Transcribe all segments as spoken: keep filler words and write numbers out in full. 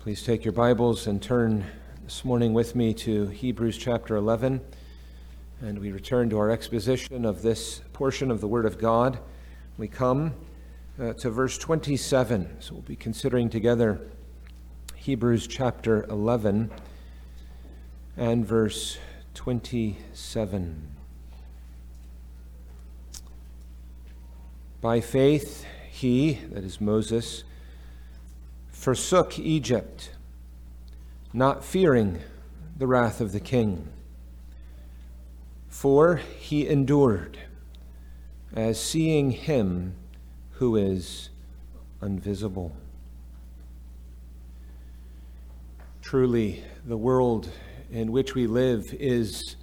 Please take your Bibles and turn this morning with me to Hebrews chapter eleven, and we return to our exposition of this portion of the Word of God. We come uh, to verse twenty-seven, so we'll be considering together Hebrews chapter eleven and verse twenty-seven. By faith he, that is Moses, forsook Egypt, not fearing the wrath of the king. For he endured, as seeing him who is invisible. Truly, the world in which we live is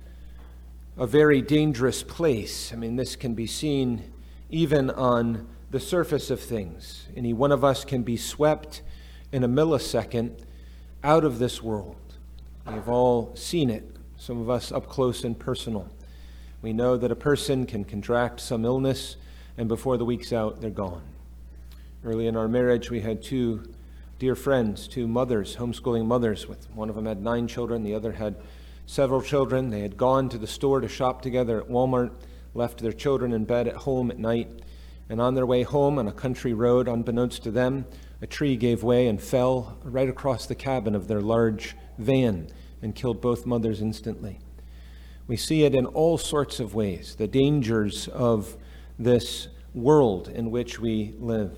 a very dangerous place. I mean, this can be seen even on the surface of things. Any one of us can be swept in a millisecond out of this world. We've all seen it, some of us up close and personal. We know that a person can contract some illness, and before the week's out, they're gone. Early in our marriage, we had two dear friends, two mothers, homeschooling mothers. With one of them had nine children, the other had several children. They had gone to the store to shop together at Walmart, left their children in bed at home at night, and on their way home on a country road, unbeknownst to them, a tree gave way and fell right across the cabin of their large van and killed both mothers instantly. We see it in all sorts of ways, the dangers of this world in which we live.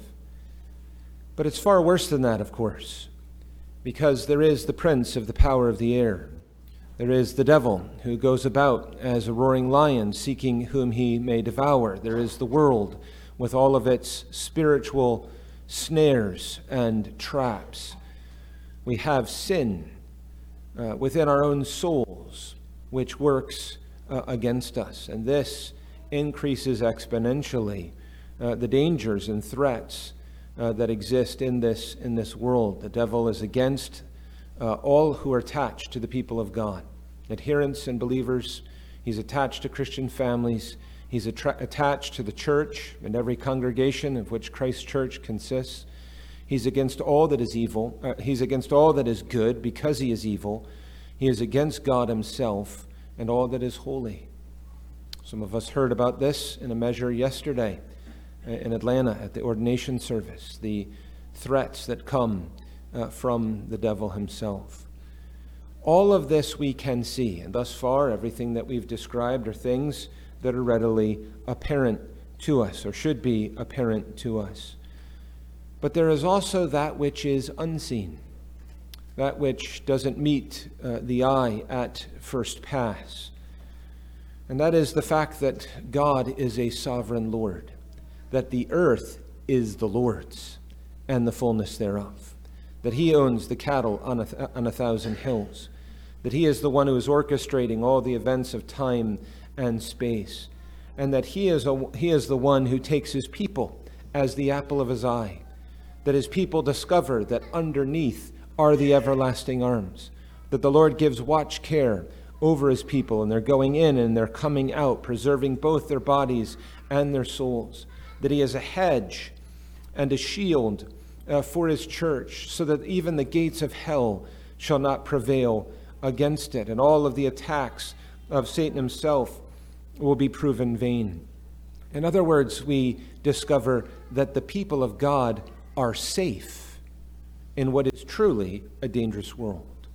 But it's far worse than that, of course, because there is the prince of the power of the air. There is the devil who goes about as a roaring lion seeking whom he may devour. There is the world with all of its spiritual snares and traps. We have sin uh, within our own souls, which works uh, against us. And this increases exponentially uh, the dangers and threats uh, that exist in this, in this world. The devil is against uh, all who are attached to the people of God. Adherents and believers. He's attached to Christian families. He's attra- attached to the church and every congregation of which Christ's church consists. He's against all that is evil. Uh, he's against all that is good because he is evil. He is against God himself and all that is holy. Some of us heard about this in a measure yesterday in Atlanta at the ordination service, the threats that come uh, from the devil himself. All of this we can see, and thus far everything that we've described are things that are readily apparent to us, or should be apparent to us. But there is also that which is unseen, that which doesn't meet uh, the eye at first pass. And that is the fact that God is a sovereign Lord, that the earth is the Lord's and the fullness thereof, that he owns the cattle on a, th- on a thousand hills, that he is the one who is orchestrating all the events of time and space, and that he is a, he is the one who takes his people as the apple of his eye, that his people discover that underneath are the everlasting arms, that the Lord gives watch care over his people, and they're going in and they're coming out, preserving both their bodies and their souls, that he is a hedge and a shield uh, for his church, so that even the gates of hell shall not prevail against it, and all of the attacks of Satan himself will be proven vain. In other words, we discover that the people of God are safe in what is truly a dangerous world.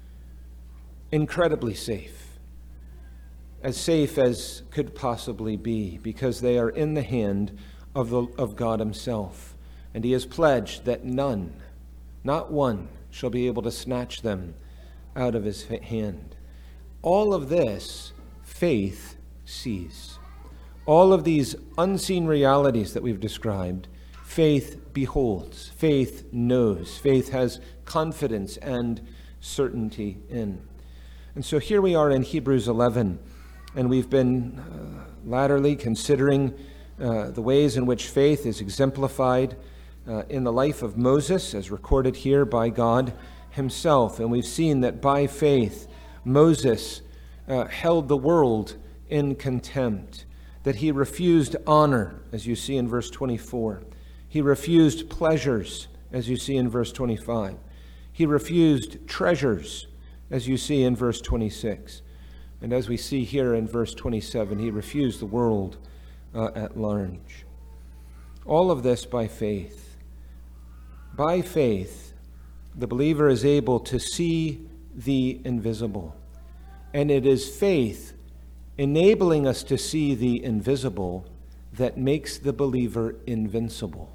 Incredibly safe. As safe as could possibly be, because they are in the hand of, the, of God himself. And he has pledged that none, not one, shall be able to snatch them out of his hand. All of this, faith sees. All of these unseen realities that we've described, faith beholds, faith knows, faith has confidence and certainty in. And so here we are in Hebrews eleven, and we've been uh, latterly considering uh, the ways in which faith is exemplified uh, in the life of Moses, as recorded here by God himself. And we've seen that by faith, Moses uh, held the world in contempt, that he refused honor, as you see in verse twenty-four. He refused pleasures, as you see in verse twenty-five. He refused treasures, as you see in verse twenty-six. And as we see here in verse twenty-seven, he refused the world uh, at large. All of this by faith. By faith, the believer is able to see the invisible. And it is faith enabling us to see the invisible that makes the believer invincible.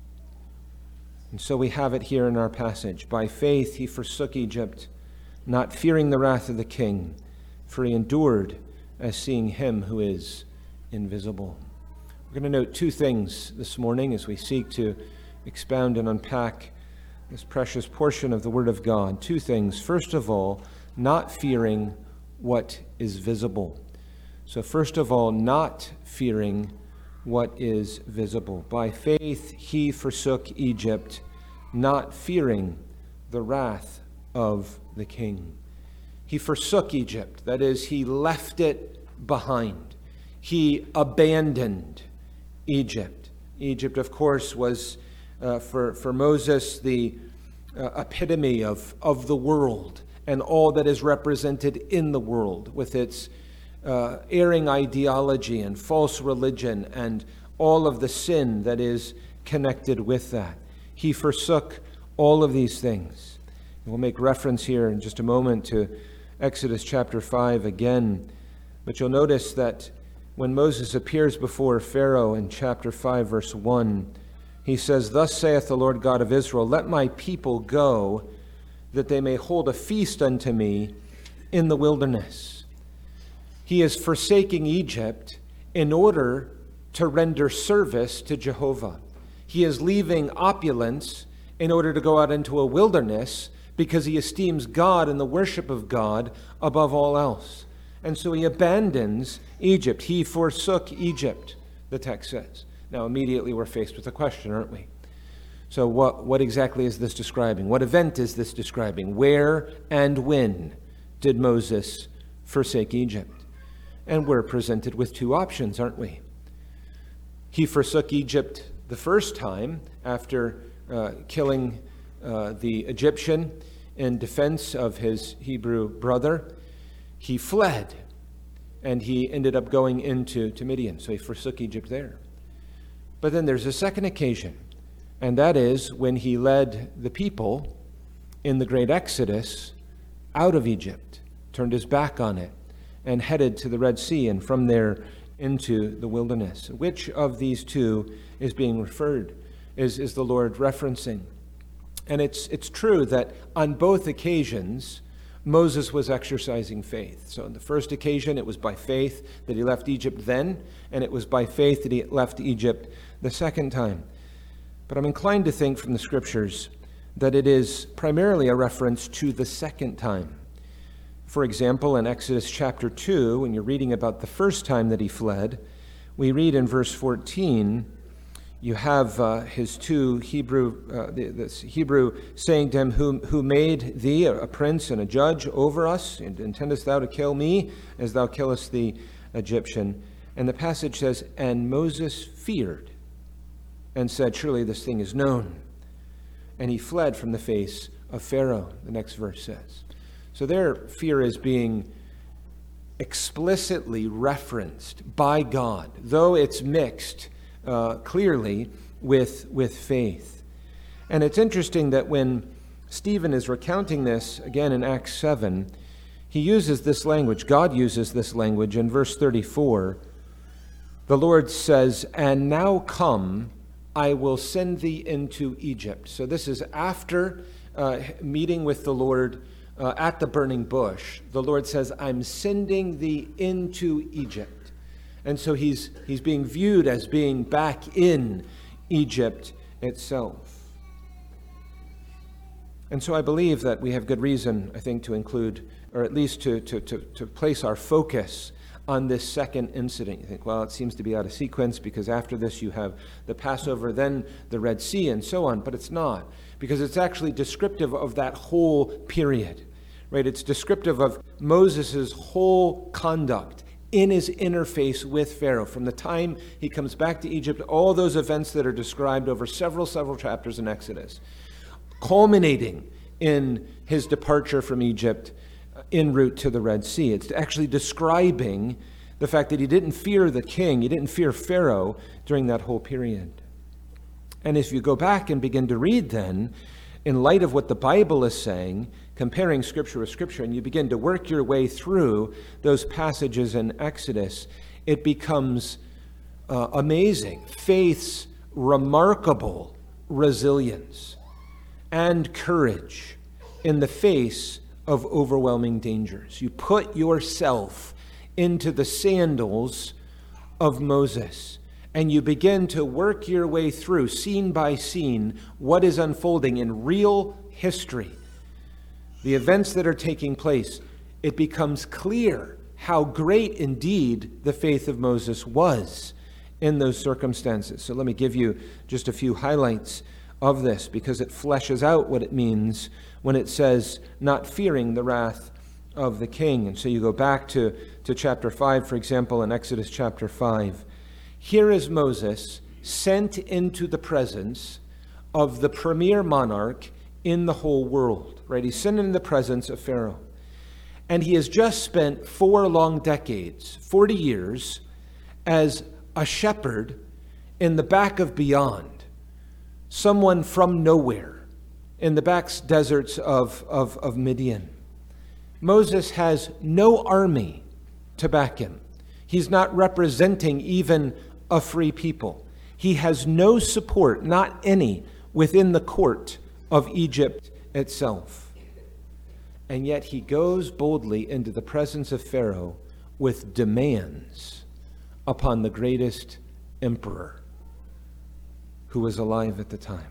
And so we have it here in our passage. By faith he forsook Egypt, not fearing the wrath of the king, for he endured as seeing him who is invisible. We're going to note two things this morning as we seek to expound and unpack this precious portion of the Word of God. Two things. First of all, not fearing what is visible. So first of all, not fearing what is visible. By faith he forsook Egypt, not fearing the wrath of the king. He forsook Egypt. That is, he left it behind. He abandoned Egypt. Egypt, of course, was uh, for, for Moses the uh, epitome of, of the world and all that is represented in the world with its uh, erring ideology and false religion and all of the sin that is connected with that. He forsook all of these things. We'll make reference here in just a moment to Exodus chapter five again, but you'll notice that when Moses appears before Pharaoh in chapter five, verse one, he says, "Thus saith the Lord God of Israel, let my people go, that they may hold a feast unto me in the wilderness." He is forsaking Egypt in order to render service to Jehovah. He is leaving opulence in order to go out into a wilderness because he esteems God and the worship of God above all else. And so he abandons Egypt. He forsook Egypt, the text says. Now, immediately we're faced with a question, aren't we? So what, what exactly is this describing? What event is this describing? Where and when did Moses forsake Egypt? And we're presented with two options, aren't we? He forsook Egypt the first time after uh, killing uh, the Egyptian in defense of his Hebrew brother. He fled, and he ended up going into to Midian. So he forsook Egypt there. But then there's a second occasion, and that is when he led the people in the great Exodus out of Egypt, turned his back on it, and headed to the Red Sea, and from there into the wilderness. Which of these two is being referred, is, is the Lord referencing? And it's it's true that on both occasions, Moses was exercising faith. So on the first occasion, it was by faith that he left Egypt then, and it was by faith that he left Egypt the second time. But I'm inclined to think from the Scriptures that it is primarily a reference to the second time. For example, in Exodus chapter two, when you're reading about the first time that he fled, we read in verse fourteen, you have uh, his two Hebrew, uh, this Hebrew saying to him, who, who made thee a prince and a judge over us? And intendest thou to kill me as thou killest the Egyptian? And the passage says, and Moses feared and said, surely this thing is known. And he fled from the face of Pharaoh, the next verse says. So their fear is being explicitly referenced by God, though it's mixed uh, clearly with, with faith. And it's interesting that when Stephen is recounting this, again in Acts seven, he uses this language, God uses this language in verse thirty-four. The Lord says, and now come, I will send thee into Egypt. So this is after uh, meeting with the Lord Uh, at the burning bush. The Lord says, I'm sending thee into Egypt. And so he's he's being viewed as being back in Egypt itself. And so I believe that we have good reason, I think, to include, or at least to, to, to, to place our focus on this second incident. You think, well, it seems to be out of sequence because after this you have the Passover, then the Red Sea, and so on. But it's not, because it's actually descriptive of that whole period, right? It's descriptive of Moses' whole conduct in his interface with Pharaoh. From the time he comes back to Egypt, all those events that are described over several, several chapters in Exodus, culminating in his departure from Egypt en route to the Red Sea. It's actually describing the fact that he didn't fear the king, he didn't fear Pharaoh during that whole period. And if you go back and begin to read then, in light of what the Bible is saying, comparing Scripture with Scripture, and you begin to work your way through those passages in Exodus, it becomes uh, amazing. Faith's remarkable resilience and courage in the face of overwhelming dangers. You put yourself into the sandals of Moses, and you begin to work your way through, scene by scene, what is unfolding in real history. The events that are taking place, it becomes clear how great indeed the faith of Moses was in those circumstances. So let me give you just a few highlights of this, because it fleshes out what it means when it says not fearing the wrath of the king. And so you go back to, to chapter five, for example, in Exodus chapter five. Here is Moses sent into the presence of the premier monarch in the whole world, right? He's sent in the presence of Pharaoh. And he has just spent four long decades, forty years, as a shepherd in the back of beyond, someone from nowhere, in the back deserts of, of, of Midian. Moses has no army to back him. He's not representing even a free people. He has no support, not any, within the court of Egypt itself. And yet he goes boldly into the presence of Pharaoh with demands upon the greatest emperor who was alive at the time.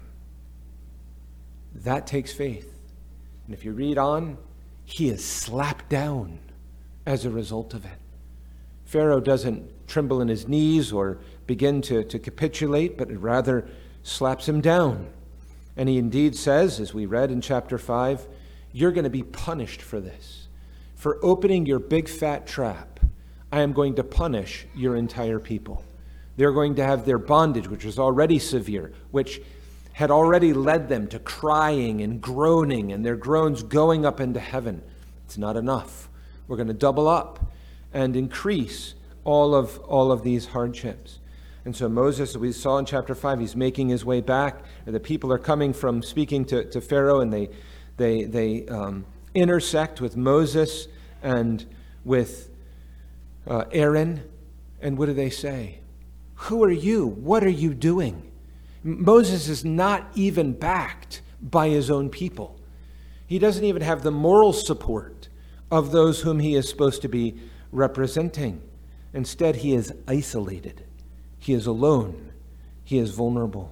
That takes faith. And if you read on, he is slapped down as a result of it. Pharaoh doesn't tremble in his knees or begin to, to capitulate, but rather slaps him down. And he indeed says, as we read in chapter five, you're going to be punished for this. For opening your big fat trap, I am going to punish your entire people. They're going to have their bondage, which was already severe, which had already led them to crying and groaning, and their groans going up into heaven. It's not enough. We're going to double up and increase all of all of these hardships. And so Moses, as we saw in chapter five, he's making his way back. The people are coming from speaking to, to Pharaoh, and they they they um, intersect with Moses and with uh, Aaron. And what do they say? Who are you? What are you doing? Moses is not even backed by his own people. He doesn't even have the moral support of those whom he is supposed to be representing. Instead, he is isolated. He is alone. He is vulnerable.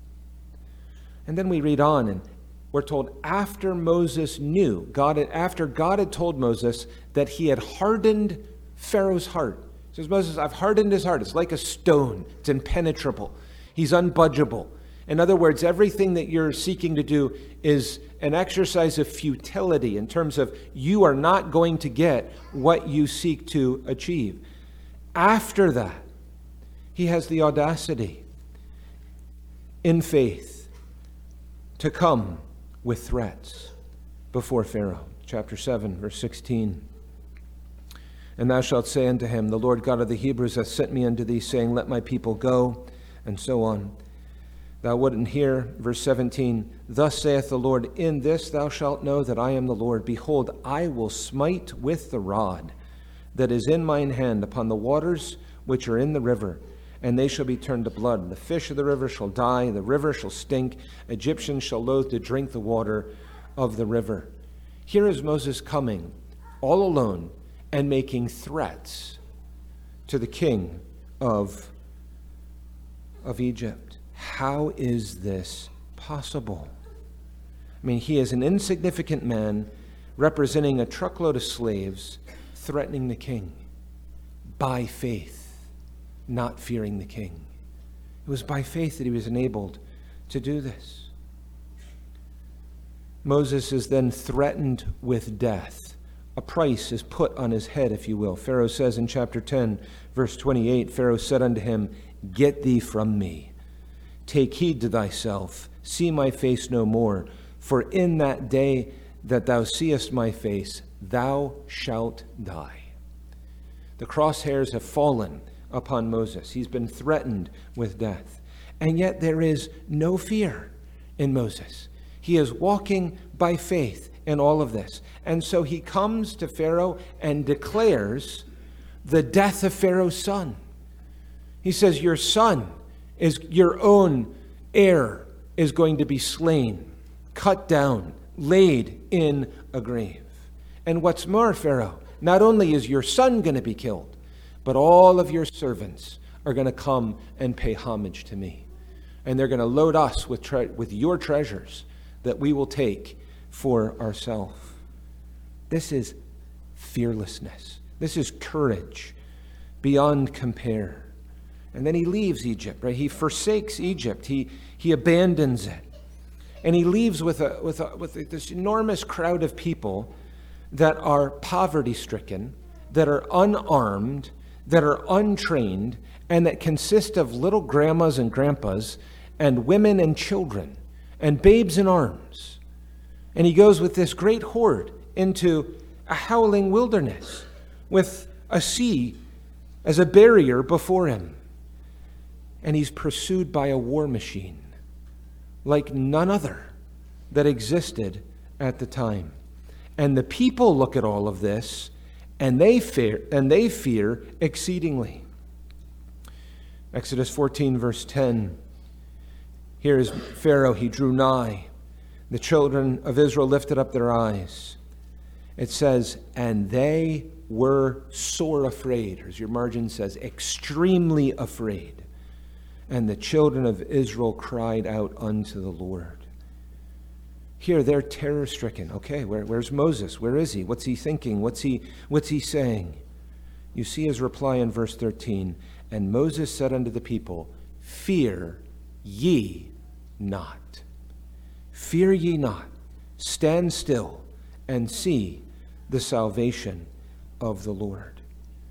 And then we read on, and we're told after Moses knew, God, after God had told Moses that he had hardened Pharaoh's heart. He says, Moses, I've hardened his heart. It's like a stone. It's impenetrable. He's unbudgeable. In other words, everything that you're seeking to do is an exercise of futility in terms of you are not going to get what you seek to achieve. After that, he has the audacity in faith to come with threats before Pharaoh. Chapter seven, verse sixteen. And thou shalt say unto him, the Lord God of the Hebrews hath sent me unto thee, saying, let my people go, and so on. Thou wouldn't hear. Verse seventeen, thus saith the Lord, in this thou shalt know that I am the Lord. Behold, I will smite with the rod that is in mine hand upon the waters which are in the river, and they shall be turned to blood. The fish of the river shall die, the river shall stink. Egyptians shall loathe to drink the water of the river. Here is Moses coming all alone and making threats to the king of, of Egypt. How is this possible? I mean, he is an insignificant man representing a truckload of slaves threatening the king by faith, not fearing the king. It was by faith that he was enabled to do this. Moses is then threatened with death. A price is put on his head, if you will. Pharaoh says in chapter ten, verse twenty-eight, Pharaoh said unto him, get thee from me. Take heed to thyself. See my face no more. For in that day that thou seest my face, thou shalt die. The crosshairs have fallen upon Moses. He's been threatened with death. And yet there is no fear in Moses. He is walking by faith in all of this. And so he comes to Pharaoh and declares the death of Pharaoh's son. He says, your son is your own heir is going to be slain, cut down, laid in a grave. And what's more, Pharaoh, not only is your son going to be killed, but all of your servants are going to come and pay homage to me. And they're going to load us with tre- with your treasures that we will take for ourselves. This is fearlessness. This is courage beyond compare. And then he leaves Egypt, right? He forsakes Egypt. He he abandons it. And he leaves with a with a with this enormous crowd of people that are poverty-stricken, that are unarmed, that are untrained, and that consist of little grandmas and grandpas and women and children and babes in arms. And he goes with this great horde into a howling wilderness with a sea as a barrier before him. And he's pursued by a war machine like none other that existed at the time. And the people look at all of this and they fear and they fear exceedingly. Exodus fourteen, verse ten. Here is Pharaoh, he drew nigh. The children of Israel lifted up their eyes. It says, and they were sore afraid, or as your margin says, extremely afraid. And the children of Israel cried out unto the Lord. Here, they're terror-stricken. Okay, where, where's Moses? Where is he? What's he thinking? What's he, what's he saying? You see his reply in verse thirteen. And Moses said unto the people, fear ye not. Fear ye not. Stand still and see the salvation of the Lord.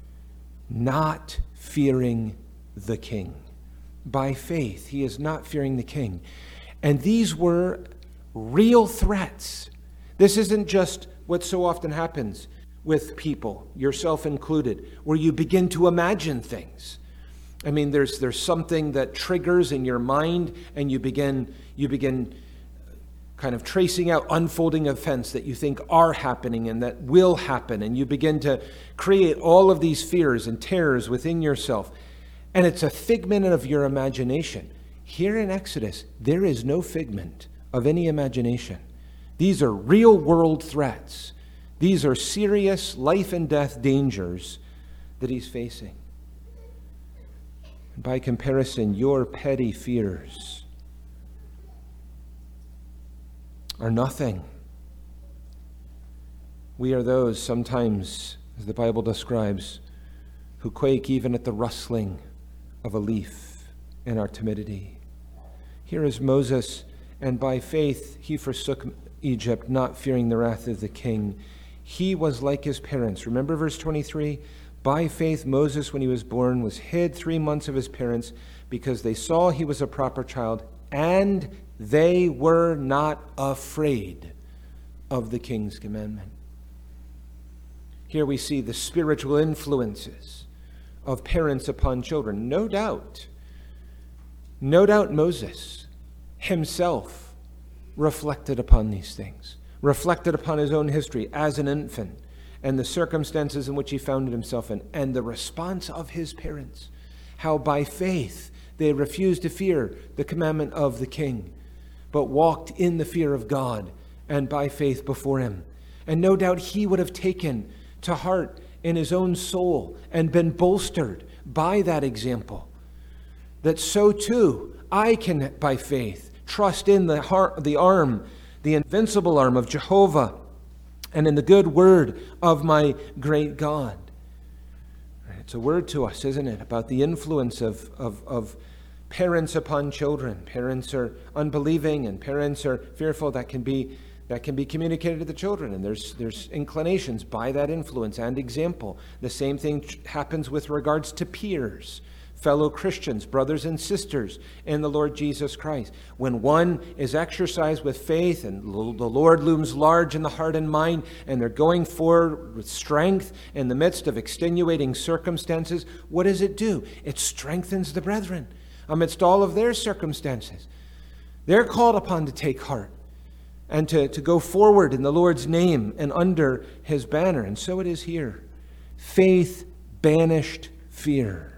Not fearing the king. By faith, he is not fearing the king. And these were real threats. This isn't just what so often happens with people, yourself included, where you begin to imagine things. I mean, there's there's something that triggers in your mind, and you begin you begin kind of tracing out unfolding events that you think are happening and that will happen, and you begin to create all of these fears and terrors within yourself. And it's a figment of your imagination. Here in Exodus, there is no figment of any imagination. These are real world threats. These are serious life and death dangers that he's facing. By comparison, your petty fears are nothing. We are those sometimes, as the Bible describes, who quake even at the rustling of a leaf in our timidity. Here is Moses, and by faith he forsook Egypt, not fearing the wrath of the king. He was like his parents. Remember verse twenty-three? By faith Moses, when he was born, was hid three months of his parents because they saw he was a proper child, and they were not afraid of the king's commandment. Here we see the spiritual influences of parents upon children. No doubt, no doubt Moses himself reflected upon these things, reflected upon his own history as an infant and the circumstances in which he found himself in, and the response of his parents, how by faith they refused to fear the commandment of the king, but walked in the fear of God and by faith before him. And no doubt he would have taken to heart in his own soul and been bolstered by that example, that so too I can, by faith, trust in the heart, the arm, the invincible arm of Jehovah, and in the good word of my great God. It's a word to us, isn't it, about the influence of, of, of parents upon children. Parents are unbelieving and parents are fearful. That can be that can be communicated to the children, and there's there's inclinations by that influence and example. The same thing happens with regards to peers. fellow Christians, brothers and sisters in the Lord Jesus Christ. When one is exercised with faith and the Lord looms large in the heart and mind, and they're going forward with strength in the midst of extenuating circumstances, what does it do? It strengthens the brethren amidst all of their circumstances. They're called upon to take heart and to, to go forward in the Lord's name and under his banner. And so it is here. Faith banished fear.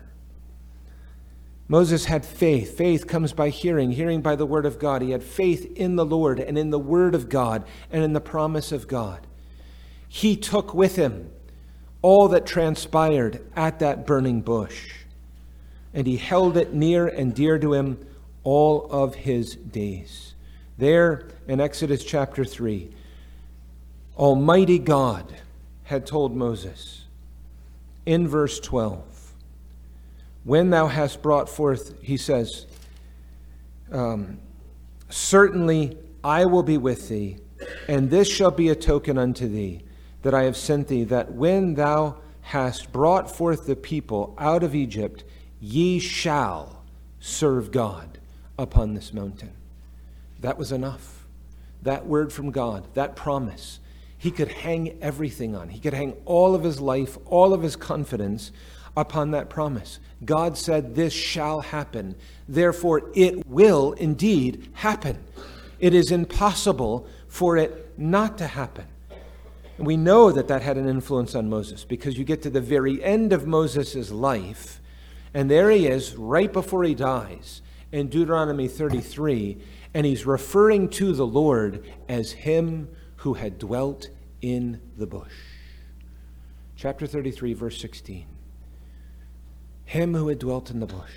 Moses had faith. Faith comes by hearing, hearing by the word of God. He had faith in the Lord and in the word of God and in the promise of God. He took with him all that transpired at that burning bush, and he held it near and dear to him all of his days. There in Exodus chapter three, Almighty God had told Moses in verse twelve, when thou hast brought forth, he says, um, certainly I will be with thee, and this shall be a token unto thee, that I have sent thee, that when thou hast brought forth the people out of Egypt, ye shall serve God upon this mountain. That was enough. That word from God, that promise, he could hang everything on. He could hang all of his life, all of his confidence upon that promise. God said, this shall happen. Therefore, it will indeed happen. It is impossible for it not to happen. And we know that that had an influence on Moses, because you get to the very end of Moses' life, and there he is right before he dies in Deuteronomy thirty-three, and he's referring to the Lord as him who had dwelt in the bush. Chapter thirty-three, verse sixteen. Him who had dwelt in the bush.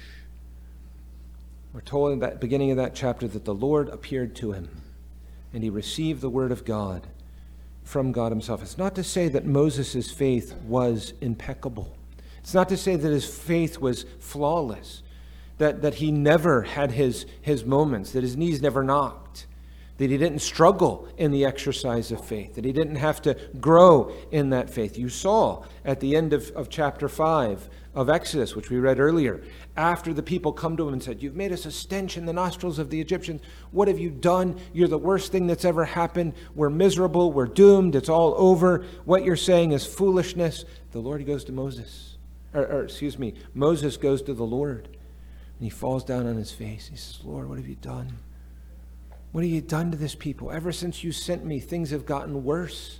We're told in that beginning of that chapter that the Lord appeared to him, and he received the word of God from God himself. It's not to say that Moses' faith was impeccable. It's not to say that his faith was flawless, that, that he never had his, his moments, that his knees never knocked, that he didn't struggle in the exercise of faith, that he didn't have to grow in that faith. You saw at the end of, of chapter five of Exodus, which we read earlier, after the people come to him and said, you've made us a stench in the nostrils of the Egyptians. What have you done? You're the worst thing that's ever happened. We're miserable. We're doomed. It's all over. What you're saying is foolishness. The Lord goes to Moses, or, or excuse me, Moses goes to the Lord, and he falls down on his face. He says, Lord, what have you done? What have you done to this people? Ever since you sent me, things have gotten worse,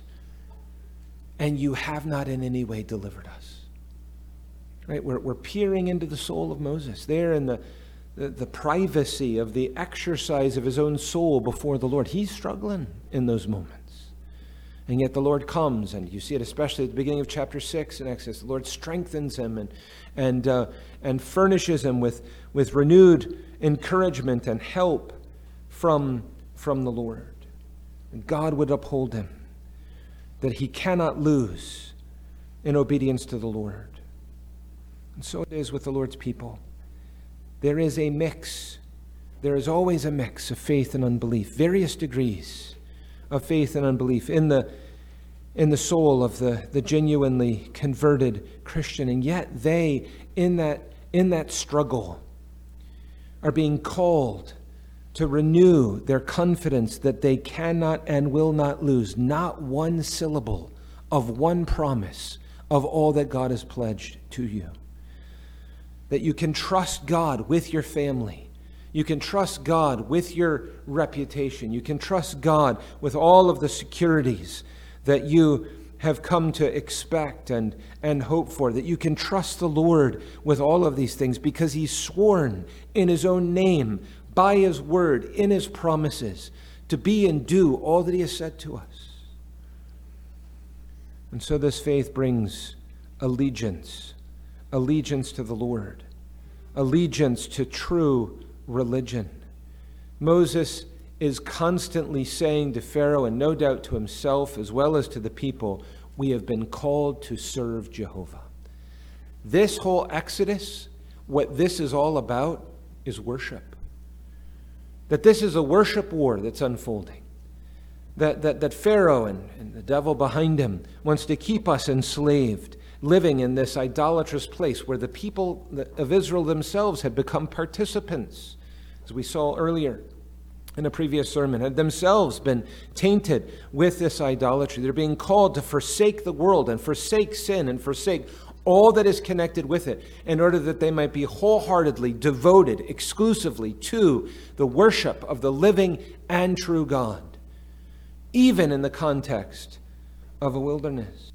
and you have not in any way delivered us. Right? We're, we're peering into the soul of Moses, there in the, the, the privacy of the exercise of his own soul before the Lord. He's struggling in those moments. And yet the Lord comes, and you see it especially at the beginning of chapter six in Exodus. The Lord strengthens him and and uh, and furnishes him with, with renewed encouragement and help from, from the Lord. And God would uphold him, that he cannot lose in obedience to the Lord. And so it is with the Lord's people. There is a mix. There is always a mix of faith and unbelief, various degrees of faith and unbelief in the in the soul of the, the genuinely converted Christian. And yet they, in that, in that struggle, are being called to renew their confidence that they cannot and will not lose not one syllable of one promise of all that God has pledged to you. That you can trust God with your family. You can trust God with your reputation. You can trust God with all of the securities that you have come to expect and, and hope for. That you can trust the Lord with all of these things because he's sworn in his own name, by his word, in his promises, to be and do all that he has said to us. And so this faith brings allegiance, allegiance to the Lord, allegiance to true religion. Moses is constantly saying to Pharaoh, and no doubt to himself as well as to the people, we have been called to serve Jehovah. This whole Exodus, what this is all about is worship. That this is a worship war that's unfolding. That, that, that Pharaoh and, and the devil behind him wants to keep us enslaved, living in this idolatrous place where the people of Israel themselves had become participants, as we saw earlier in a previous sermon, had themselves been tainted with this idolatry. They're being called to forsake the world and forsake sin and forsake all that is connected with it in order that they might be wholeheartedly devoted exclusively to the worship of the living and true God, even in the context of a wilderness.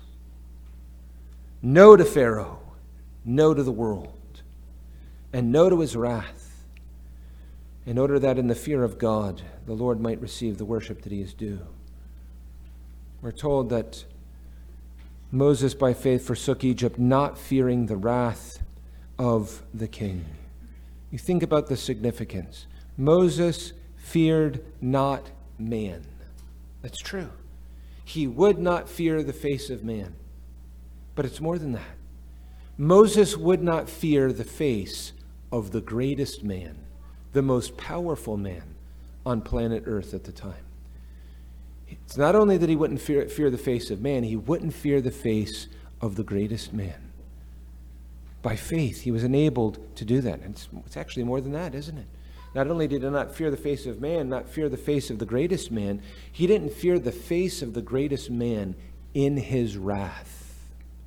No to Pharaoh, no to the world, and no to his wrath, in order that in the fear of God, the Lord might receive the worship that he is due. We're told that Moses, by faith, forsook Egypt, not fearing the wrath of the king. You think about the significance. Moses feared not man. That's true. He would not fear the face of man. But it's more than that. Moses would not fear the face of the greatest man, the most powerful man on planet Earth at the time. It's not only that he wouldn't fear, fear the face of man, he wouldn't fear the face of the greatest man. By faith, he was enabled to do that. And it's, it's actually more than that, isn't it? Not only did he not fear the face of man, not fear the face of the greatest man, he didn't fear the face of the greatest man in his wrath.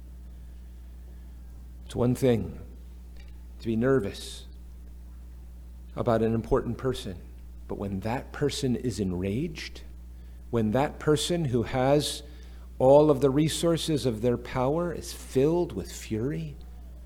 It's one thing to be nervous about an important person, but when that person is enraged, when that person who has all of the resources of their power is filled with fury,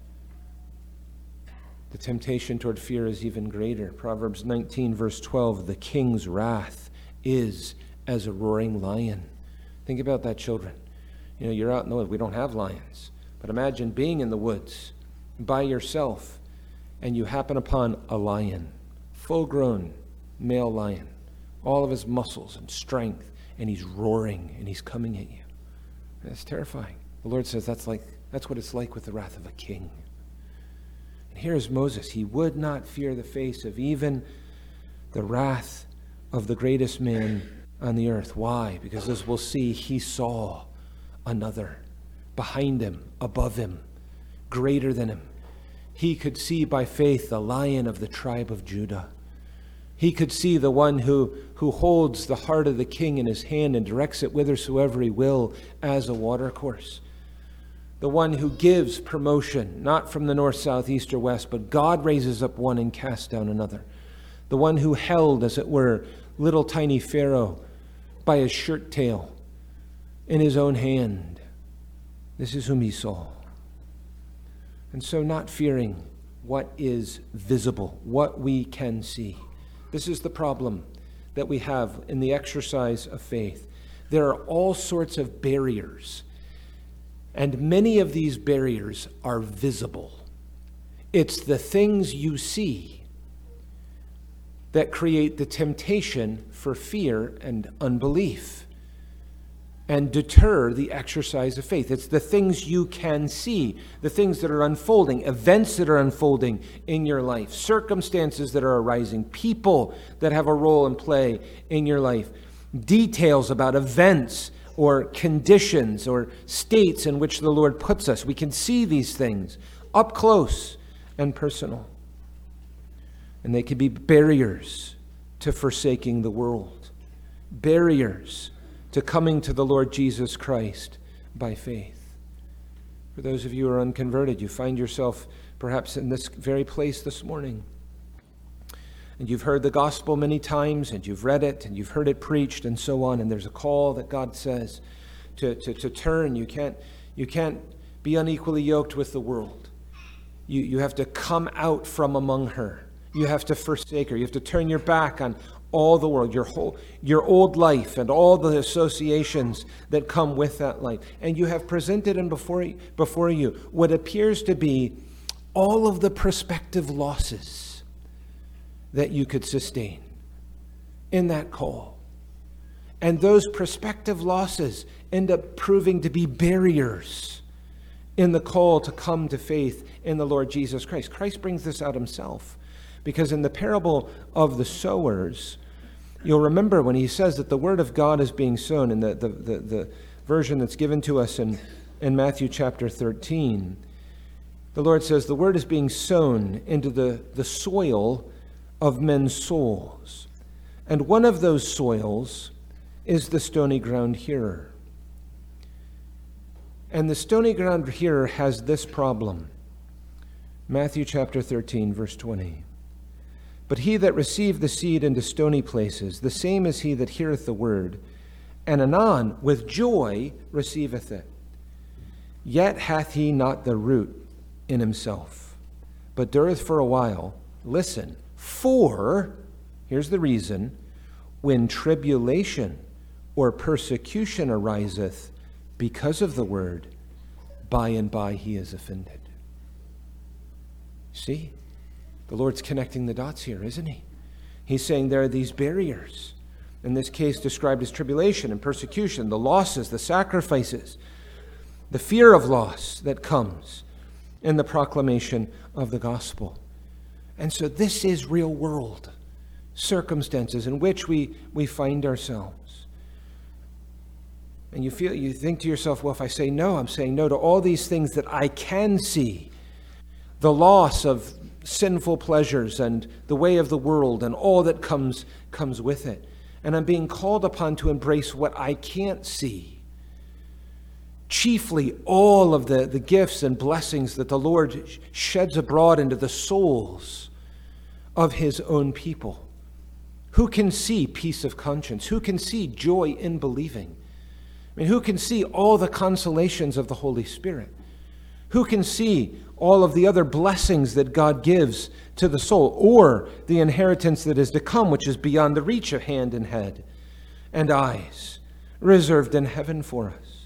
the temptation toward fear is even greater. Proverbs nineteen, verse twelve, the king's wrath is as a roaring lion. Think about that, children. You know, you're out in the woods. We don't have lions. But imagine being in the woods by yourself and you happen upon a lion, full-grown male lion, all of his muscles and strength, and he's roaring and he's coming at you. That's terrifying. The Lord says that's like that's what it's like with the wrath of a king. And here's Moses. He would not fear the face of even the wrath of the greatest man on the earth. Why? Because as we'll see, he saw another behind him, above him, greater than him. He could see by faith the Lion of the tribe of Judah. He could see the one who, who holds the heart of the king in his hand and directs it whithersoever he will as a watercourse. The one who gives promotion, not from the north, south, east, or west, but God raises up one and casts down another. The one who held, as it were, little tiny Pharaoh by his shirt tail in his own hand. This is whom he saw. And so not fearing what is visible, what we can see. This is the problem that we have in the exercise of faith. There are all sorts of barriers, and many of these barriers are visible. It's the things you see that create the temptation for fear and unbelief and deter the exercise of faith. It's the things you can see, the things that are unfolding, events that are unfolding in your life, circumstances that are arising, people that have a role and play in your life, details about events or conditions or states in which the Lord puts us. We can see these things up close and personal. And they can be barriers to forsaking the world, barriers to coming to the Lord Jesus Christ by faith. For those of you who are unconverted, you find yourself perhaps in this very place this morning. And you've heard the gospel many times, and you've read it, and you've heard it preached, and so on. And there's a call that God says to, to, to turn. You can't, you can't be unequally yoked with the world. You, you have to come out from among her. You have to forsake her. You have to turn your back on all the world, your whole, your old life and all the associations that come with that life. And you have presented in before, before you what appears to be all of the prospective losses that you could sustain in that call. And those prospective losses end up proving to be barriers in the call to come to faith in the Lord Jesus Christ. Christ brings this out himself. Because in the parable of the sowers, you'll remember when he says that the word of God is being sown, in the, the, the, the version that's given to us in in Matthew chapter thirteen, the Lord says the word is being sown into the, the soil of men's souls. And one of those soils is the stony ground hearer. And the stony ground hearer has this problem. Matthew chapter thirteen, verse twenty. But he that received the seed into stony places, the same is he that heareth the word, and anon with joy receiveth it. Yet hath he not the root in himself, but dureth for a while. Listen, for, here's the reason, when tribulation or persecution ariseth because of the word, by and by he is offended. See? The Lord's connecting the dots here, isn't he? He's saying there are these barriers, in this case described as tribulation and persecution, the losses, the sacrifices, the fear of loss that comes in the proclamation of the gospel. And so this is real world circumstances in which we, we find ourselves. And you feel, you think to yourself, well, if I say no, I'm saying no to all these things that I can see. The loss of sinful pleasures and the way of the world and all that comes, comes with it. And I'm being called upon to embrace what I can't see. Chiefly all of the, the gifts and blessings that the Lord sheds abroad into the souls of his own people. Who can see peace of conscience? Who can see joy in believing? I mean, who can see all the consolations of the Holy Spirit? Who can see all of the other blessings that God gives to the soul, or the inheritance that is to come, which is beyond the reach of hand and head and eyes, reserved in heaven for us?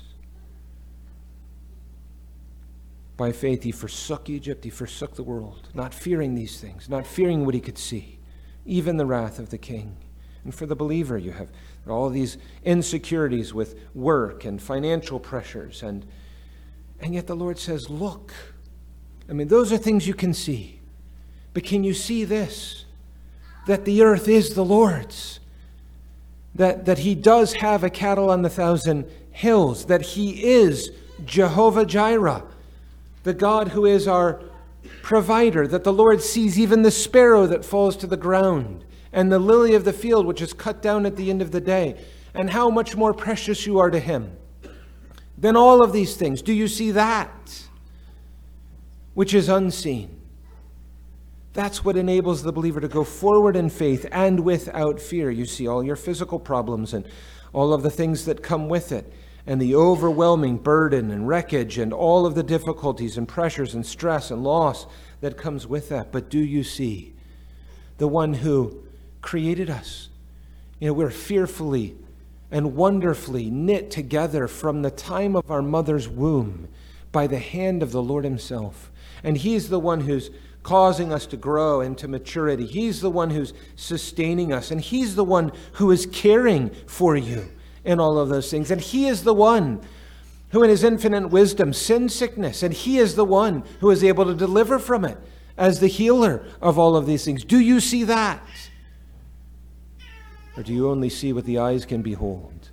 By faith he forsook Egypt, he forsook the world, not fearing these things, not fearing what he could see, even the wrath of the king. And for the believer, you have all these insecurities with work and financial pressures, and and yet the Lord says, look, I mean, those are things you can see. But can you see this? That the earth is the Lord's. That, that he does have a cattle on the thousand hills. That he is Jehovah Jireh, the God who is our provider. That the Lord sees even the sparrow that falls to the ground, and the lily of the field which is cut down at the end of the day. And how much more precious you are to him than all of these things. Do you see that which is unseen? That's what enables the believer to go forward in faith and without fear. You see all your physical problems and all of the things that come with it, and the overwhelming burden and wreckage and all of the difficulties and pressures and stress and loss that comes with that. But do you see the one who created us? You know, we're fearfully and wonderfully knit together from the time of our mother's womb by the hand of the Lord himself. And he's the one who's causing us to grow into maturity. He's the one who's sustaining us. And he's the one who is caring for you in all of those things. And he is the one who in his infinite wisdom sends sickness. And he is the one who is able to deliver from it as the healer of all of these things. Do you see that? Or do you only see what the eyes can behold?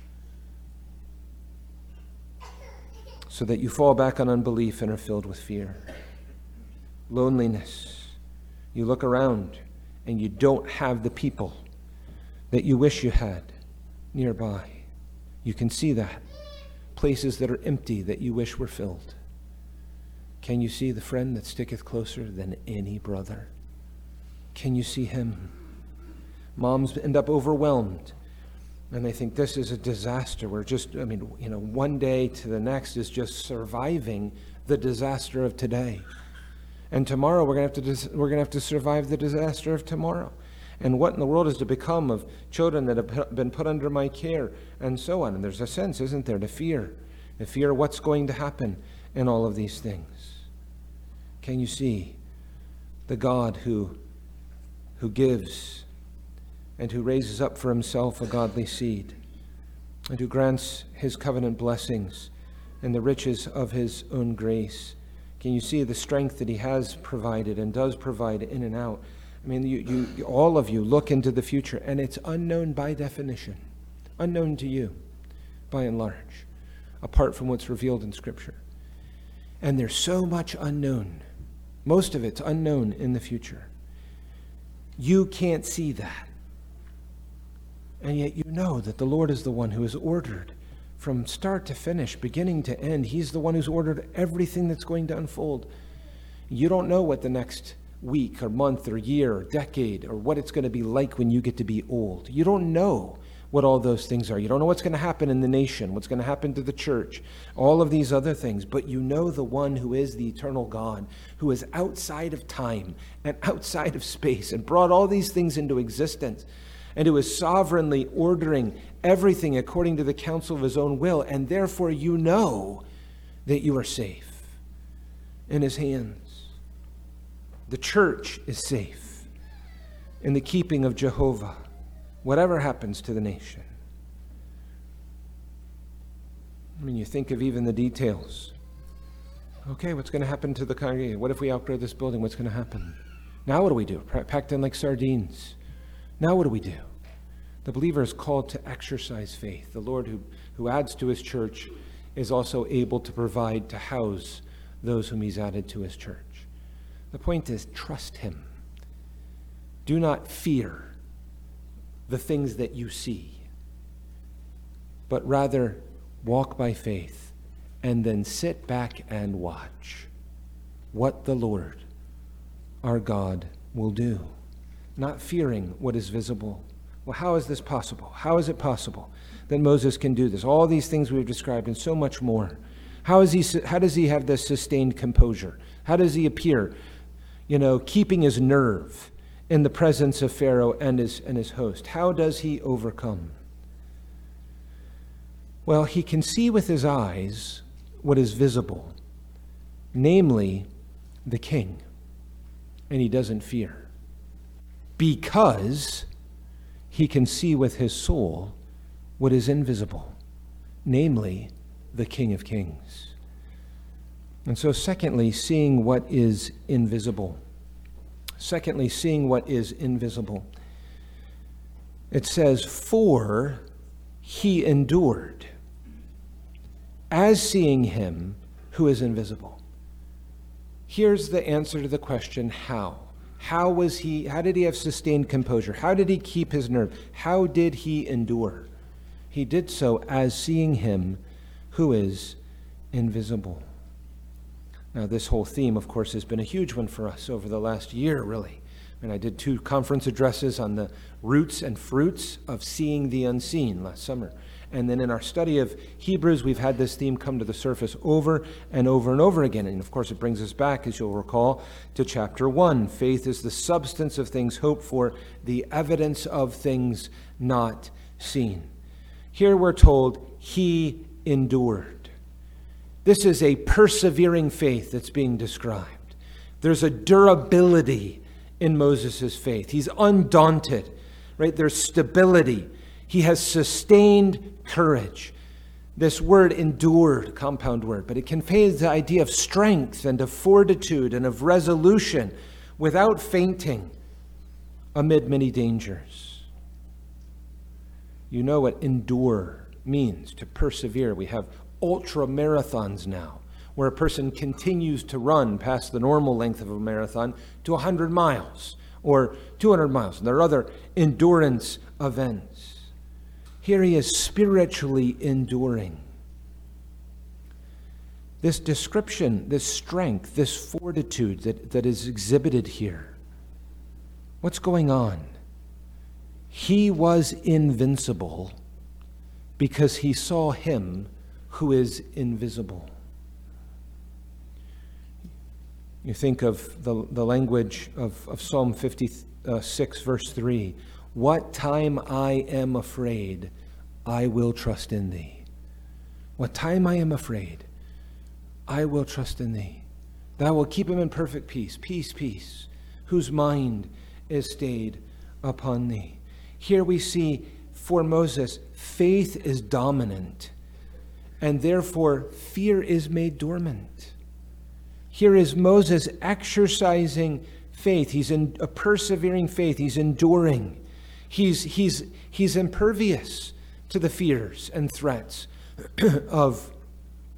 So that you fall back on unbelief and are filled with fear. Loneliness. You look around and you don't have the people that you wish you had nearby. You can see that. Places that are empty that you wish were filled. Can you see the friend that sticketh closer than any brother? Can you see him? Moms end up overwhelmed, and they think this is a disaster. We're just, I mean, you know, one day to the next is just surviving the disaster of today. And tomorrow we're going to have to we're going to have to survive the disaster of tomorrow. And what in the world is to become of children that have been put under my care, and so on. And there's a sense, isn't there, to fear, to fear what's going to happen in all of these things. Can you see the God who who gives and who raises up for himself a godly seed, and who grants his covenant blessings and the riches of his own grace? Can you see the strength that he has provided and does provide in and out? I mean, you, you, all of you look into the future, and it's unknown by definition, unknown to you by and large. apart from what's revealed in Scripture. And there's so much unknown. Most of it's unknown in the future. You can't see that. And yet you know that the Lord is the one who has ordered from start to finish, beginning to end. He's the one who's ordered everything that's going to unfold. You don't know what the next week or month or year or decade or what it's going to be like when you get to be old. You don't know what all those things are. You don't know what's going to happen in the nation, what's going to happen to the church, all of these other things. But you know the one who is the eternal God, who is outside of time and outside of space and brought all these things into existence, and who is sovereignly ordering everything according to the counsel of his own will. And therefore you know that you are safe in his hands. The church is safe in the keeping of Jehovah, whatever happens to the nation. I mean, you think of even the details. Okay, what's going to happen to the congregation? What if we outgrow this building? What's going to happen? Now what do we do? Packed in like sardines. Now what do we do? The believer is called to exercise faith. The Lord who, who adds to his church is also able to provide to house those whom he's added to his church. The point is, trust him. Do not fear the things that you see, but rather walk by faith and then sit back and watch what the Lord, our God, will do. Not fearing what is visible. Well, how is this possible? How is it possible that Moses can do this? All these things we've described and so much more. How is he? How does he have this sustained composure? How does he appear, you know, keeping his nerve in the presence of Pharaoh and his, and his host? How does he overcome? Well, he can see with his eyes what is visible, namely the king, and he doesn't fear, because he can see with his soul what is invisible, namely the King of Kings. And so, secondly, seeing what is invisible. Secondly, seeing what is invisible. It says, for he endured as seeing him who is invisible. Here's the answer to the question, how? How was he, how did he have sustained composure? How did he keep his nerve? How did he endure? He did so as seeing him who is invisible. Now, this whole theme, of course, has been a huge one for us over the last year, really. And I did two conference addresses on the roots and fruits of seeing the unseen last summer. And then in our study of Hebrews, we've had this theme come to the surface over and over and over again. And of course, it brings us back, as you'll recall, to chapter one. Faith is the substance of things hoped for, the evidence of things not seen. Here we're told, he endured. This is a persevering faith that's being described. There's a durability in Moses' faith. He's undaunted, right? There's stability. He has sustained courage. This word endured, compound word, but it conveys the idea of strength and of fortitude and of resolution without fainting amid many dangers. You know what endure means, to persevere. We have ultra marathons now, where a person continues to run past the normal length of a marathon to one hundred miles or two hundred miles. And there are other endurance events. Here he is spiritually enduring. This description, this strength, this fortitude that, that is exhibited here. What's going on? He was invincible because he saw him who is invisible. You think of the, the language of, of Psalm fifty-six, verse three. What time I am afraid, I will trust in thee. What time I am afraid, I will trust in thee. Thou wilt keep him in perfect peace, peace, peace, whose mind is stayed upon thee. Here we see for Moses, faith is dominant, and therefore fear is made dormant. Here is Moses exercising faith. He's in a persevering faith. He's enduring. He's, he's, he's impervious to the fears and threats of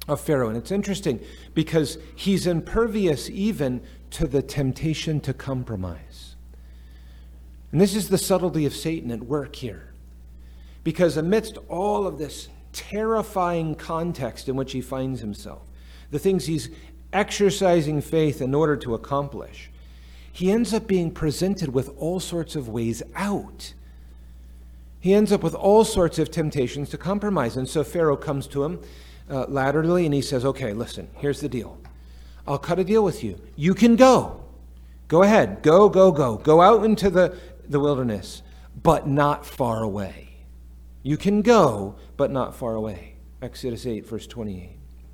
of Pharaoh. And it's interesting because he's impervious even to the temptation to compromise. And this is the subtlety of Satan at work here. Because amidst all of this terrifying context in which he finds himself, the things he's exercising faith in order to accomplish, he ends up being presented with all sorts of ways out. He ends up with all sorts of temptations to compromise. And so Pharaoh comes to him uh, latterly and he says, okay, listen, here's the deal. I'll cut a deal with you. You can go. Go ahead. Go, go, go. Go out into the, the wilderness, but not far away. You can go, but not far away. Exodus eight, verse twenty-eight.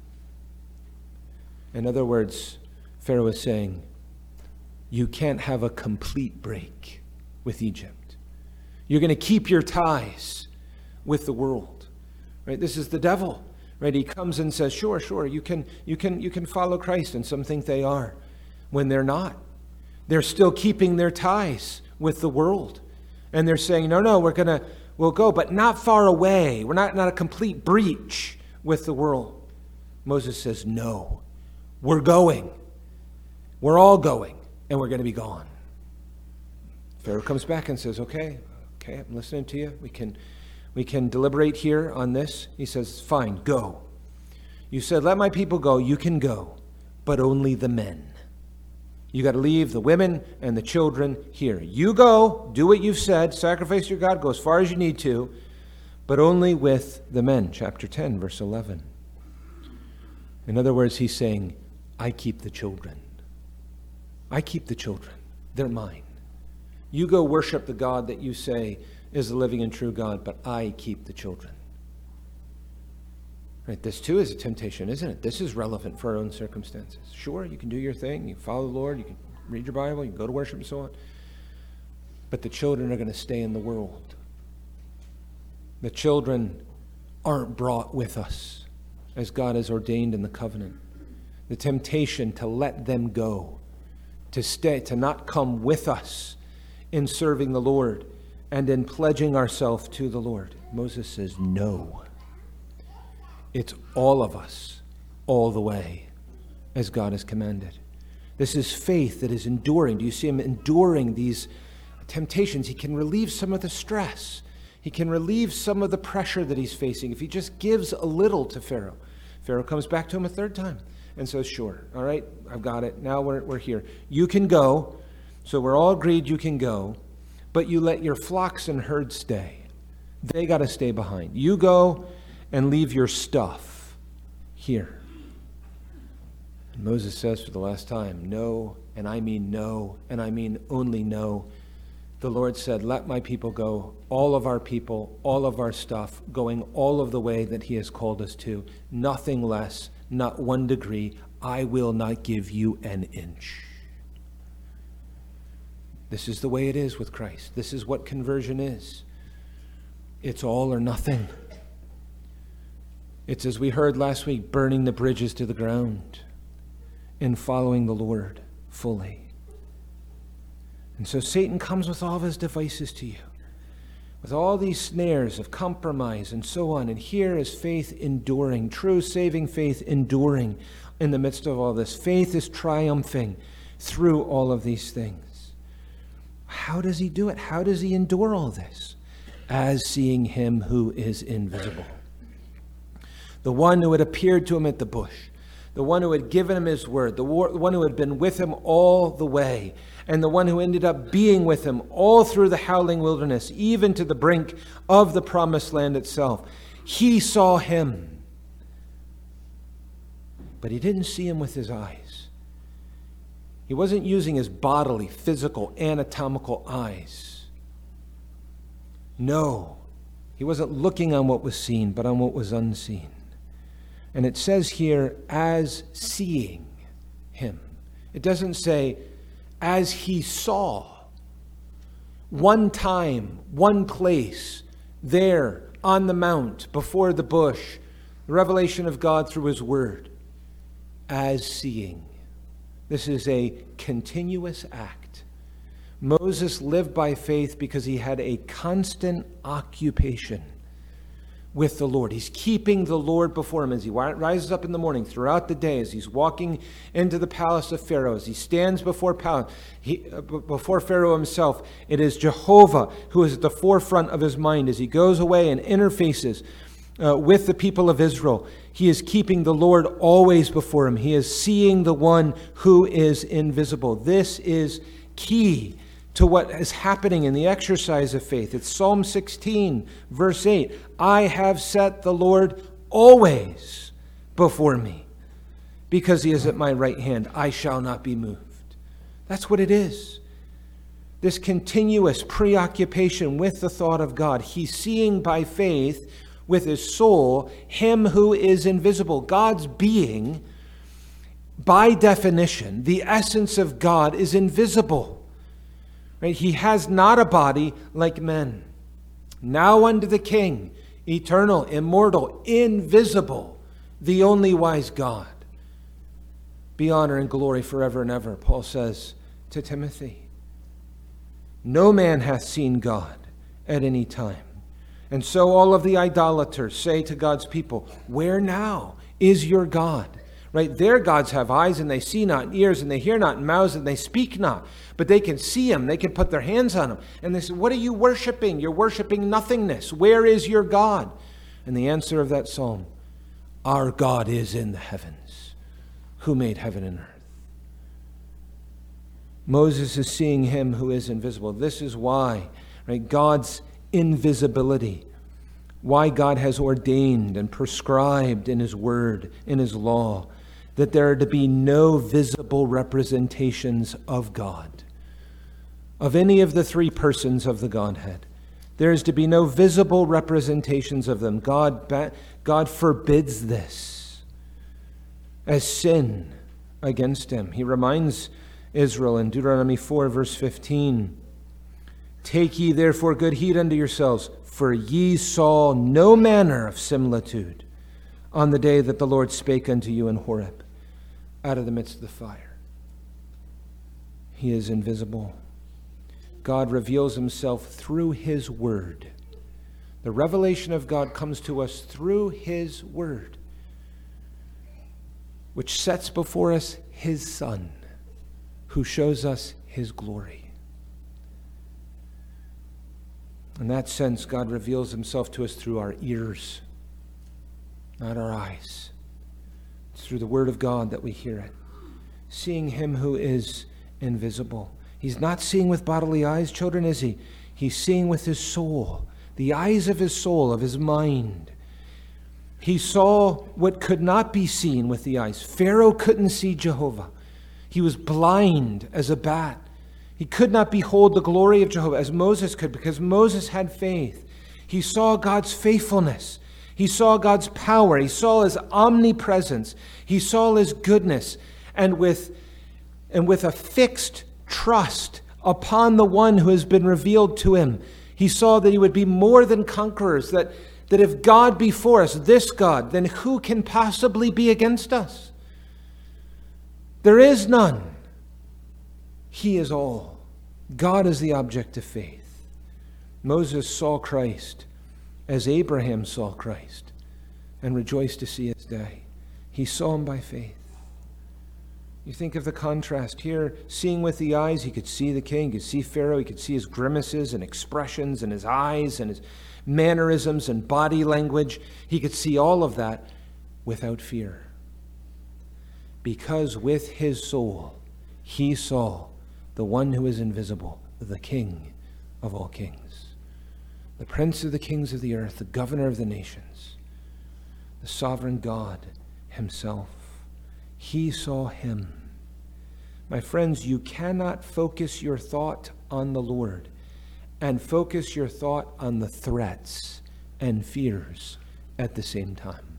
In other words, Pharaoh is saying, you can't have a complete break with Egypt. You're going to keep your ties with the world. Right? This is the devil. Right? He comes and says, sure, sure, you can, you can, you can follow Christ, and some think they are, when they're not. They're still keeping their ties with the world. And they're saying, no, no, we're going to, we'll go, but not far away. We're not, not a complete breach with the world. Moses says, no, we're going. We're all going, and we're going to be gone. Pharaoh comes back and says, okay, okay, I'm listening to you. We can, we can deliberate here on this. He says, fine, go. You said, let my people go. You can go, but only the men. You got to leave the women and the children here. You go, do what you've said, sacrifice your God, go as far as you need to, but only with the men. Chapter ten, verse eleven. In other words, he's saying, I keep the children. I keep the children. They're mine. You go worship the God that you say is the living and true God, but I keep the children. Right, this too is a temptation, isn't it? This is relevant for our own circumstances. Sure, you can do your thing, you follow the Lord, you can read your Bible, you can go to worship and so on. But the children are going to stay in the world. The children aren't brought with us as God has ordained in the covenant. The temptation to let them go, to stay, to not come with us in serving the Lord and in pledging ourselves to the Lord. Moses says, no. It's all of us, all the way, as God has commanded. This is faith that is enduring. Do you see him enduring these temptations? He can relieve some of the stress. He can relieve some of the pressure that he's facing if he just gives a little to Pharaoh. Pharaoh comes back to him a third time and says, sure, all right, I've got it. Now we're, we're here. You can go. So we're all agreed you can go, but you let your flocks and herds stay. They got to stay behind. You go and leave your stuff here. And Moses says for the last time, no, and I mean no, and I mean only no. The Lord said, let my people go, all of our people, all of our stuff, going all of the way that he has called us to. Nothing less, not one degree. I will not give you an inch. This is the way it is with Christ. This is what conversion is. It's all or nothing. It's, as we heard last week, burning the bridges to the ground and following the Lord fully. And so Satan comes with all of his devices to you, with all these snares of compromise and so on. And here is faith enduring, true saving faith enduring in the midst of all this. Faith is triumphing through all of these things. How does he do it? How does he endure all this? As seeing him who is invisible. The one who had appeared to him at the bush, the one who had given him his word, the one who had been with him all the way, and the one who ended up being with him all through the howling wilderness, even to the brink of the promised land itself. He saw him, but he didn't see him with his eyes. He wasn't using his bodily, physical, anatomical eyes. No, he wasn't looking on what was seen, but on what was unseen. And it says here, as seeing him. It doesn't say, as he saw. One time, one place, there on the mount, before the bush, the revelation of God through his word. As seeing. This is a continuous act. Moses lived by faith because he had a constant occupation with the Lord. He's keeping the Lord before him as he rises up in the morning, throughout the day, as he's walking into the palace of Pharaoh, as he stands before, palace, he, uh, before Pharaoh himself. It is Jehovah who is at the forefront of his mind as he goes away and interfaces uh, with the people of Israel. He is keeping the Lord always before him. He is seeing the one who is invisible. This is key to what is happening in the exercise of faith. It's Psalm sixteen, verse eight. I have set the Lord always before me. Because he is at my right hand, I shall not be moved. That's what it is. This continuous preoccupation with the thought of God. He's seeing by faith with his soul him who is invisible. God's being, by definition, the essence of God is invisible. Right? He has not a body like men. Now unto the King, eternal, immortal, invisible, the only wise God, be honor and glory forever and ever, Paul says to Timothy. No man hath seen God at any time. And so all of the idolaters say to God's people, where now is your God? Right? Their gods have eyes and they see not, and ears and they hear not, and mouths and they speak not. But they can see him. They can put their hands on him. And they say, what are you worshiping? You're worshiping nothingness. Where is your God? And the answer of that psalm, our God is in the heavens, who made heaven and earth. Moses is seeing him who is invisible. This is why, right, God's invisibility, why God has ordained and prescribed in his word, in his law, that there are to be no visible representations of God, of any of the three persons of the Godhead. There is to be no visible representations of them. God, God forbids this as sin against him. He reminds Israel in Deuteronomy four, verse fifteen, take ye therefore good heed unto yourselves, for ye saw no manner of similitude on the day that the Lord spake unto you in Horeb out of the midst of the fire. He is invisible. God reveals himself through his word. The revelation of God comes to us through his word, which sets before us his Son, who shows us his glory. In that sense, God reveals himself to us through our ears, not our eyes. It's through the word of God that we hear it. Seeing him who is invisible. He's not seeing with bodily eyes, children, is he? He's seeing with his soul, the eyes of his soul, of his mind. He saw what could not be seen with the eyes. Pharaoh couldn't see Jehovah. He was blind as a bat. He could not behold the glory of Jehovah as Moses could, because Moses had faith. He saw God's faithfulness. He saw God's power. He saw his omnipresence. He saw his goodness. And with, and with a fixed trust upon the one who has been revealed to him, he saw that he would be more than conquerors, that, that if God be for us, this God, then who can possibly be against us? There is none. He is all. God is the object of faith. Moses saw Christ as Abraham saw Christ and rejoiced to see his day. He saw him by faith. You think of the contrast here, seeing with the eyes, he could see the king, he could see Pharaoh, he could see his grimaces and expressions and his eyes and his mannerisms and body language. He could see all of that without fear. Because with his soul, he saw the one who is invisible, the King of all kings, the Prince of the kings of the earth, the Governor of the nations, the sovereign God himself. He saw him. My friends, you cannot focus your thought on the Lord and focus your thought on the threats and fears at the same time.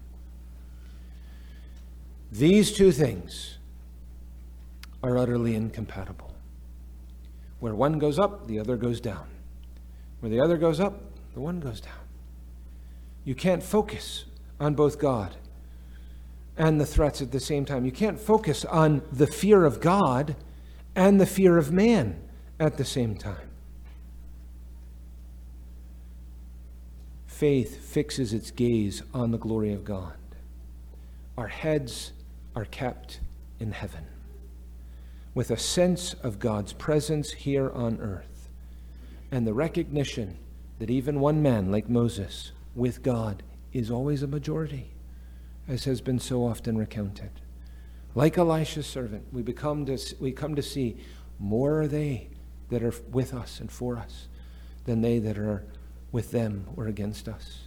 These two things are utterly incompatible. Where one goes up, the other goes down. Where the other goes up, the one goes down. You can't focus on both God and the threats at the same time. You can't focus on the fear of God and the fear of man at the same time. faith fixes its gaze on the glory of God. Our heads are kept in heaven, with a sense of God's presence here on earth, and the recognition that even one man like Moses with God is always a majority, as has been so often recounted. Like Elisha's servant, we become to, we come to see more are they that are with us and for us than they that are with them or against us.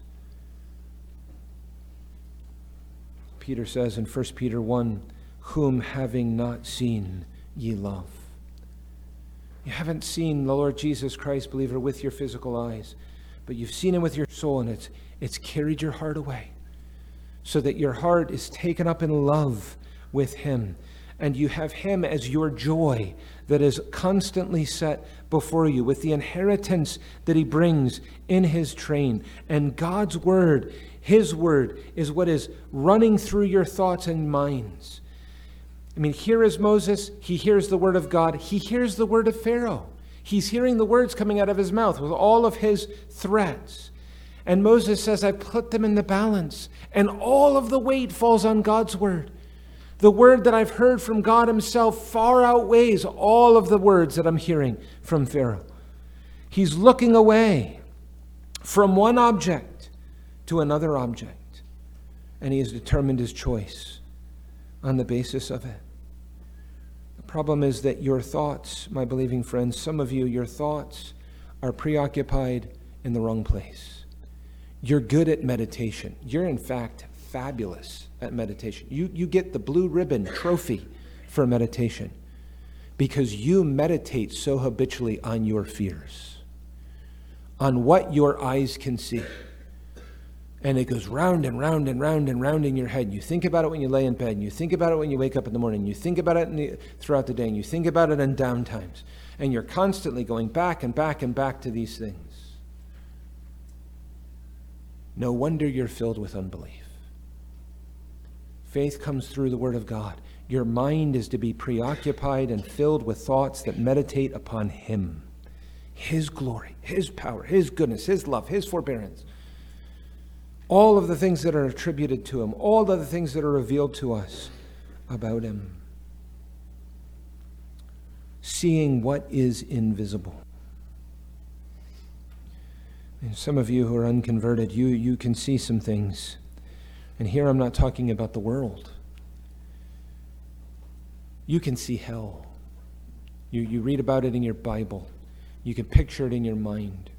Peter says in First Peter one, whom having not seen ye love. You haven't seen the Lord Jesus Christ, believer, with your physical eyes, but you've seen him with your soul, and it's, it's carried your heart away, so that your heart is taken up in love with him, and you have him as your joy that is constantly set before you, with the inheritance that he brings in his train. And God's word, his word, is what is running through your thoughts and minds. I mean, here is Moses. He hears the word of God. He hears the word of Pharaoh. He's hearing the words coming out of his mouth with all of his threats. And Moses says, I put them in the balance, and all of the weight falls on God's word. The word that I've heard from God himself far outweighs all of the words that I'm hearing from Pharaoh. He's looking away from one object to another object, and he has determined his choice on the basis of it. The problem is that your thoughts, my believing friends, some of you, your thoughts are preoccupied in the wrong place. You're good at meditation. You're, in fact, fabulous at meditation. You, you get the blue ribbon trophy for meditation because you meditate so habitually on your fears, on what your eyes can see. And it goes round and round and round and round in your head. You think about it when you lay in bed, and you think about it when you wake up in the morning, you think about it in the, throughout the day, and you think about it in down times. And you're constantly going back and back and back to these things. No wonder you're filled with unbelief. Faith comes through the Word of God. Your mind is to be preoccupied and filled with thoughts that meditate upon Him, His glory, His power, His goodness, His love, His forbearance. All of the things that are attributed to Him, all of the things that are revealed to us about Him. Seeing what is invisible. And some of you who are unconverted, you, you can see some things. And here I'm not talking about the world. You can see hell. You, you read about it in your Bible. You can picture it in your mind.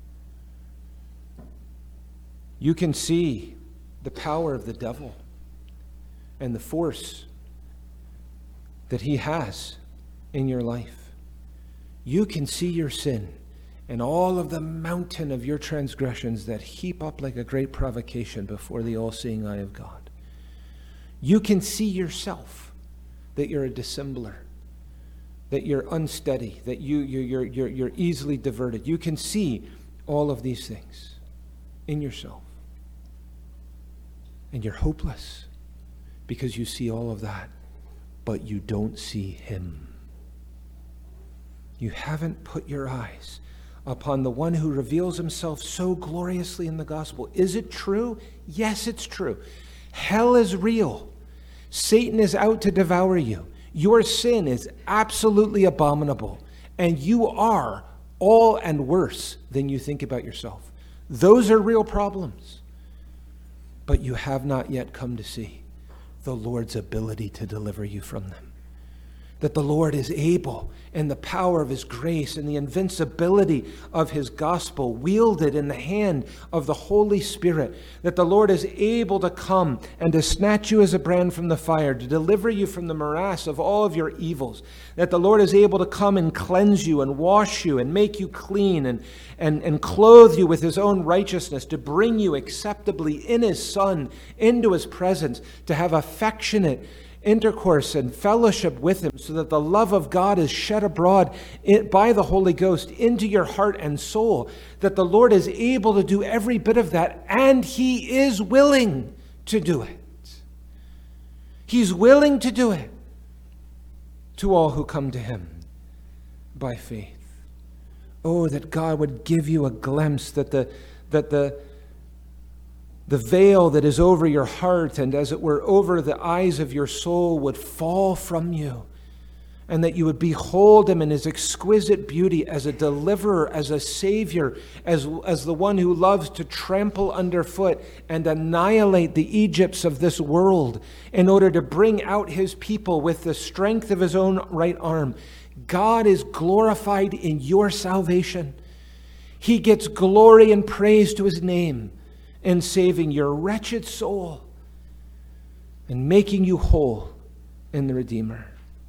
You can see the power of the devil and the force that he has in your life. You can see your sin and all of the mountain of your transgressions that heap up like a great provocation before the all-seeing eye of God. You can see yourself, that you're a dissembler, that you're unsteady, that you, you, you're, you're, you're easily diverted. You can see all of these things in yourself. And you're hopeless because you see all of that, but you don't see Him. You haven't put your eyes upon the one who reveals himself so gloriously in the gospel. Is it true? Yes, it's true. Hell is real. Satan is out to devour you. Your sin is absolutely abominable, and you are all and worse than you think about yourself. Those are real problems. But you have not yet come to see the Lord's ability to deliver you from them. That the Lord is able, and the power of His grace and the invincibility of His gospel wielded in the hand of the Holy Spirit. That the Lord is able to come and to snatch you as a brand from the fire, to deliver you from the morass of all of your evils. That the Lord is able to come and cleanse you and wash you and make you clean and, and, and clothe you with His own righteousness, to bring you acceptably in His Son into His presence, to have affectionate intercourse and fellowship with Him, so that the love of God is shed abroad by the Holy Ghost into your heart and soul. That the Lord is able to do every bit of that, and He is willing to do it. He's willing to do it to all who come to Him by faith. Oh, that God would give you a glimpse, that the that the the veil that is over your heart and, as it were, over the eyes of your soul would fall from you, and that you would behold him in his exquisite beauty as a deliverer, as a savior, as, as the one who loves to trample underfoot and annihilate the Egypts of this world in order to bring out his people with the strength of his own right arm. God is glorified in your salvation. He gets glory and praise to his name in saving your wretched soul and making you whole in the Redeemer.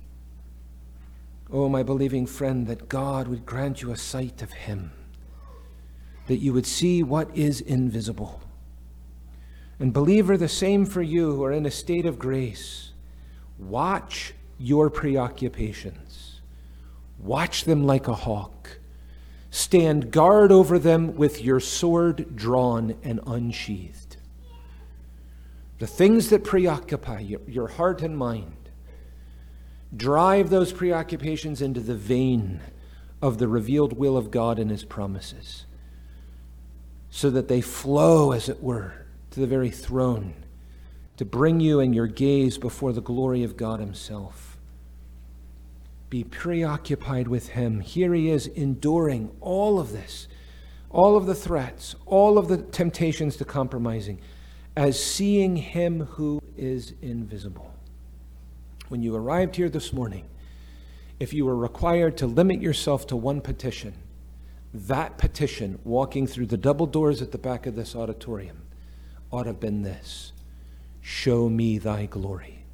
Oh, my believing friend, that God would grant you a sight of him, that you would see what is invisible. And believer, the same for you who are in a state of grace. Watch your preoccupations. Watch them like a hawk. Stand guard over them with your sword drawn and unsheathed. The things that preoccupy your, your heart and mind, drive those preoccupations into the vein of the revealed will of God and his promises, so that they flow, as it were, to the very throne to bring you and your gaze before the glory of God himself. Be preoccupied with him. Here he is enduring all of this, all of the threats, all of the temptations to compromising, as seeing him who is invisible. When you arrived here this morning, if you were required to limit yourself to one petition, that petition, walking through the double doors at the back of this auditorium, ought to have been this: show me thy glory.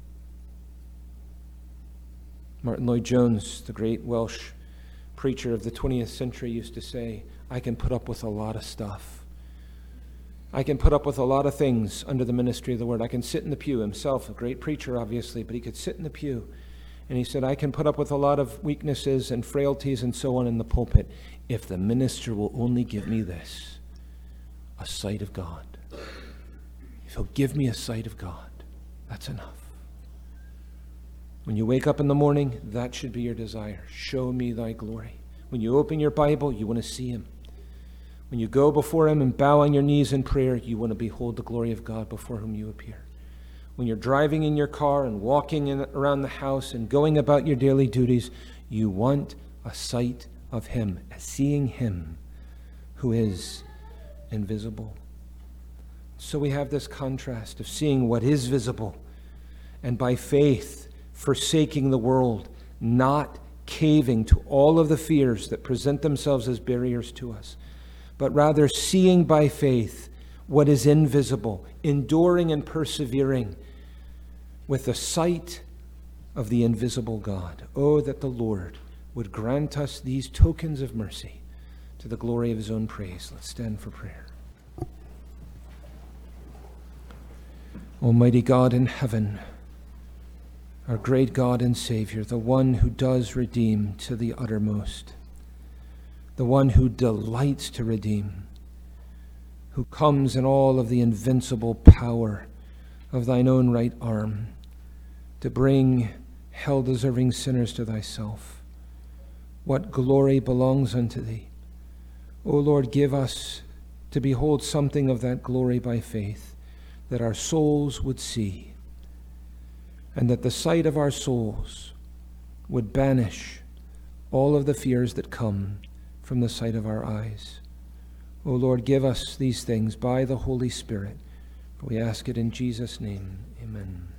Martin Lloyd-Jones, the great Welsh preacher of the twentieth century, used to say, I can put up with a lot of stuff. I can put up with a lot of things under the ministry of the word. I can sit in the pew. Himself, a great preacher, obviously, but he could sit in the pew. And he said, I can put up with a lot of weaknesses and frailties and so on in the pulpit if the minister will only give me this, a sight of God. If he'll give me a sight of God, that's enough. When you wake up in the morning, that should be your desire. Show me thy glory. When you open your Bible, you want to see him. When you go before him and bow on your knees in prayer, you want to behold the glory of God before whom you appear. When you're driving in your car and walking in, around the house and going about your daily duties, you want a sight of him, seeing him who is invisible. So we have this contrast of seeing what is visible and by faith forsaking the world, not caving to all of the fears that present themselves as barriers to us, but rather seeing by faith what is invisible, enduring and persevering with the sight of the invisible God. Oh, that the Lord would grant us these tokens of mercy to the glory of his own praise. Let's stand for prayer. Almighty God in heaven, our great God and Savior, the one who does redeem to the uttermost, the one who delights to redeem, who comes in all of the invincible power of thine own right arm to bring hell-deserving sinners to thyself. What glory belongs unto thee. O Lord, give us to behold something of that glory by faith, that our souls would see, and that the sight of our souls would banish all of the fears that come from the sight of our eyes. O Lord, give us these things by the Holy Spirit. We ask it in Jesus' name. Amen.